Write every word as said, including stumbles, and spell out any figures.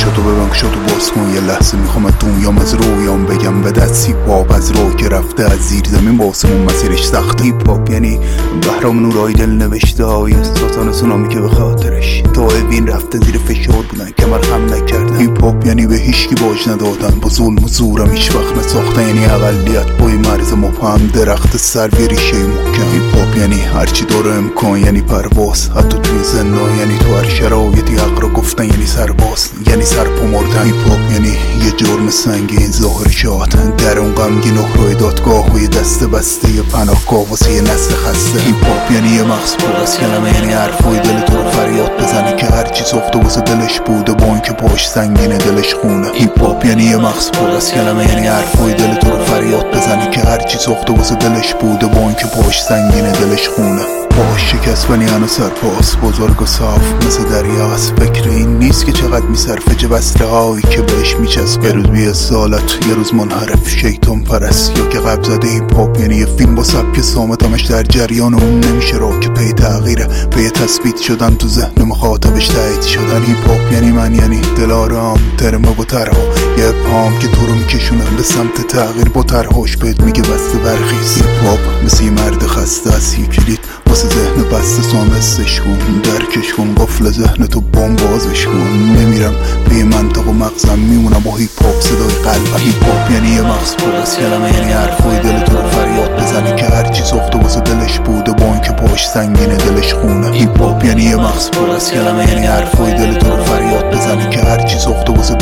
گوشاتو ببن گوشاتو باز کن یه لحظه میخوام از دنیام از رویام بگم به دست هیپ هاپ از رو که رفته از زیر زمین با آسمون مسیرش سخت. هیپ هاپ یعنی بهرام نورایی دل نوشته های سلطان سونامی که به خاطرش تائبین رفته زیر فشار بودن کمر خم نکردن. هیپ هاپ یعنی به هیچکی باج ندادن، با ظلم و زورم هیچ وقت نساختن، یعنی اقلیت بای مرز مبهم درخت سر و ریشه محکم. هیپ هاپ یعنی هرچی داره امکان، یعنی پرواز حتی توی زندان، یعنی تو هر شرایطی حق رو گفتن، یعنی سرباز یعنی سرپا مردن. هیپ هاپ یعنی یه جرم سنگین ظاهر شاد در اون غمگین اخروی دادگاه و یه دست بسته یه پناهگاه واسه یه نسل خسته. هیپ هاپ یعنی یه مغز پر از کلمه، یعنی حرفای دل تو رو فریاد بزنه که هرچی ساخته واسه دلش بوده با اینکه پاش سنگینه دلش خونه. هیپ هاپ یعنی یه مغز پر از کلمه، یعنی حرفای دل تو رو فریاد بزنه که هرچی ساخته واسه دلش بوده با اینکه پاش سنگینه دلش خونه. پاش شکست ولی هنو سرپاس بزرگ و صاف مثل دریاست. فکر این نیست که چقدر میصرفه چه وصله هایی که بهش میچسبه. یه روز بی سالت یه روز منحرف شیطان پرست یا که قبض زده. هیپ هاپ یعنی یه فیلم با سبک سامتمش در جریان اون نمیشه را که پی تغییره، پی تثبیت شدن تو ذهن مخاطبش تایید شدن. هیپ هاپ یعنی من، یعنی دلارام ترمه با ترها یه پام که تو رو میکشونم به سمت تغییر با ترهاش بهت میگه بسته برخیز. هیپ هاپ مثل یه مرد خسته است، یه کلید واسه ذهن بسته سامستش کن، درکش کن قفل ذهن تو بام بازش کن. نمیرم به منطق و مغزم میمونم با هیپ هاپ صدای قلبم. هیپ هاپ یعنی یه مغز پر از کلمه، یعنی حرفای دل تو رو فریاد بزنه که هرچی ساخته واسه دلش بوده با اینکه پاش سنگینه دلش خونه. هیپ هاپ یعنی یه مغز پر از کلمه، یعنی حرفای دل تو رو فریاد بزنه که هرچی ساخته واسه